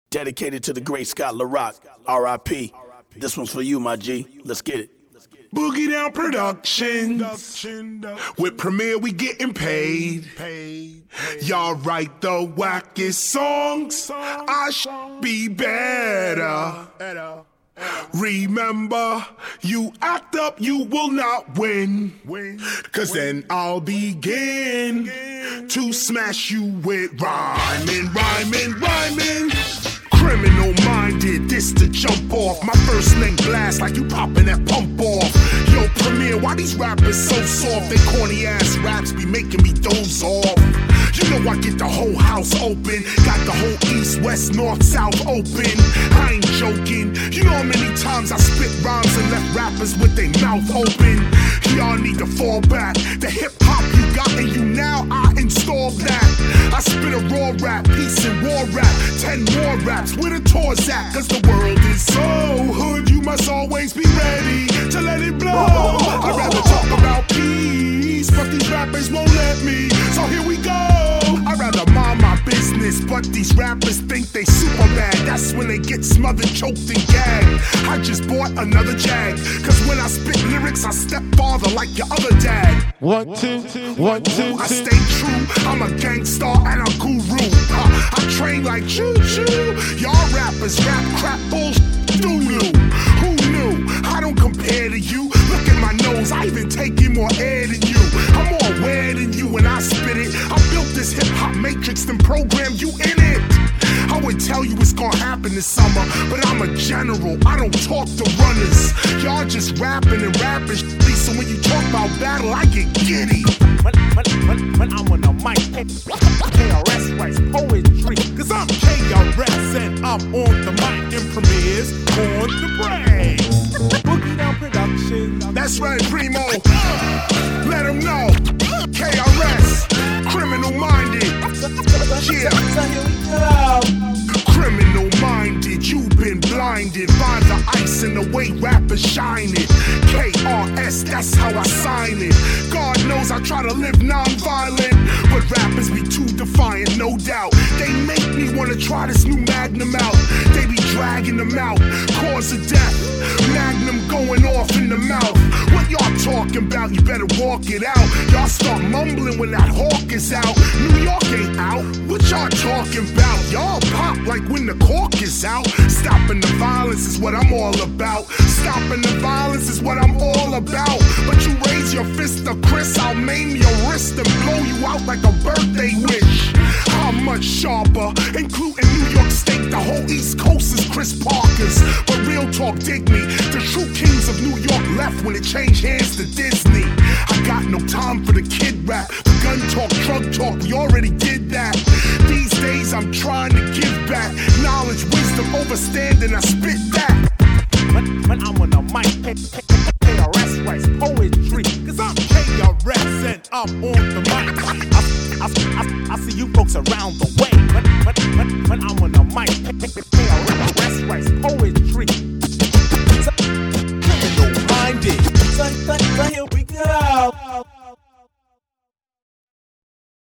Dedicated to the great Scott LaRock, R.I.P. This one's for you, my G. Let's get it. Boogie Down Productions. With Premier, we getting paid. Y'all write the wackest songs. I should be better. Remember, you act up, you will not win. Cause then I'll begin to smash you with rhyming. Criminal minded, this to jump off. My first name blast like you popping that pump off. Yo, Premier, why these rappers so soft? They corny ass raps be making me doze off. You know I get the whole house open. Got the whole east, west, north, south open. I ain't joking. You know how many times I spit rhymes and left rappers with their mouth open. Y'all need to fall back. The hip hop you got in you now, I installed that. I spit a raw rap, peace and war rap. 10 more raps, where the tour's at? Cause the world is so hood, you must always be ready to let it blow. I'd rather talk about peace, but these rappers won't let me. So here we go. I'd rather mind my business, but these rappers think they super bad. That's when they get smothered, choked, and gagged. I just bought another Jag, cause when I spit lyrics, I step farther like your other dad. 1, 2, 1, 2. I stay true, I'm a gangster and a guru. I train like choo-choo. Y'all rappers rap crap bullshit doo-doo. Who knew? I don't compare to you. Look at my nose, I even take in more air than you. I'm more aware than you when I spit it. I built this hip-hop matrix, then programmed you in it. I would tell you it's gonna happen this summer, but I'm a general, I don't talk to runners. Y'all just rapping and rapping shitty, so when you talk about battle, I get giddy. When I'm on the mic, KRS writes poetry, cause I'm KRS and I'm on the mic and Premier's on the brain. Boogie Down Productions. That's right, Primo. Let them know. KRS, criminal minded. Yeah. So here we go. Criminal minded, you've been blinded by the ice and the way rappers shine it. KRS, that's how I sign it. God knows I try to live non-violent, but rappers be too defiant, no doubt. They make me wanna try this new Magnum out. They be dragging them out, cause of death. Magnum going off in the mouth. What y'all talking about? You better walk it out. Y'all start mumbling when that hawk is out. New York ain't out. What y'all talking about? Y'all pop like when the cork is out. Stopping the violence is what I'm all about. Stopping the violence is what I'm all about. But you raise your fist to Chris, I'll maim your wrist and blow you out like a birthday wish. How much sharper? Including New York State, the whole East Coast is Chris Parker's. But real talk, dig me. The true kings of New York left when it changed hands to Disney. I got no time for the kid rap. The gun talk, drug talk, we already did that. These days I'm trying to give back knowledge, wisdom, overstanding, I spit that. When I'm on the mic, KRS writes poetry, cause I'm KRS and I'm on the mic. I see you folks around the way. When I'm on the mic, KRS writes poetry.